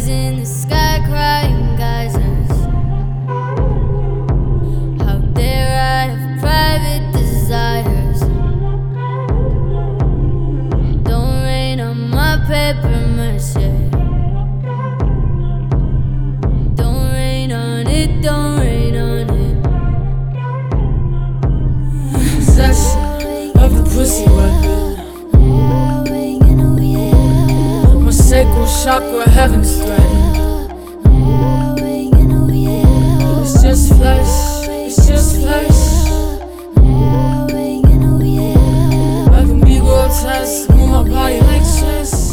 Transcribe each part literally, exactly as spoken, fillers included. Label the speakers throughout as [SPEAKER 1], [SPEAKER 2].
[SPEAKER 1] Eyes in the sky, crying geysers. How dare I have private desires? Don't rain on my paper mache. Don't rain on it, don't rain on it.
[SPEAKER 2] Possession of the pussy weapon. My sacral chakra, heaven's threat. It's just flesh, it's just flesh. I can be grotesque, move my body like chess.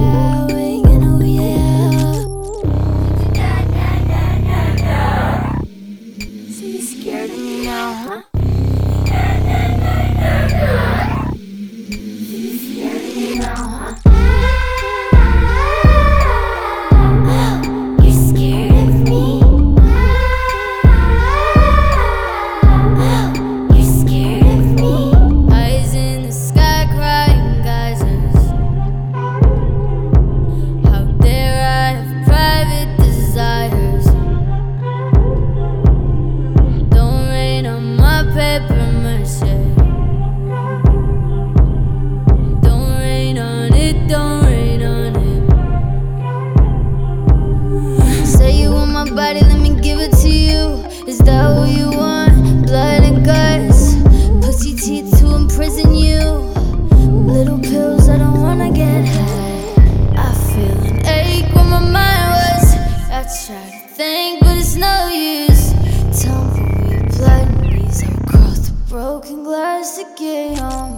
[SPEAKER 1] So you scared of me now, huh? Body, let me give it to you. Is that what you want? Blood and guts, pussy teeth to imprison you. Little pills, I don't wanna get high. I feel an ache where my mind was. I try to think, but it's no use. Tell me where your blood needs. I'll cross the broken glass to get home.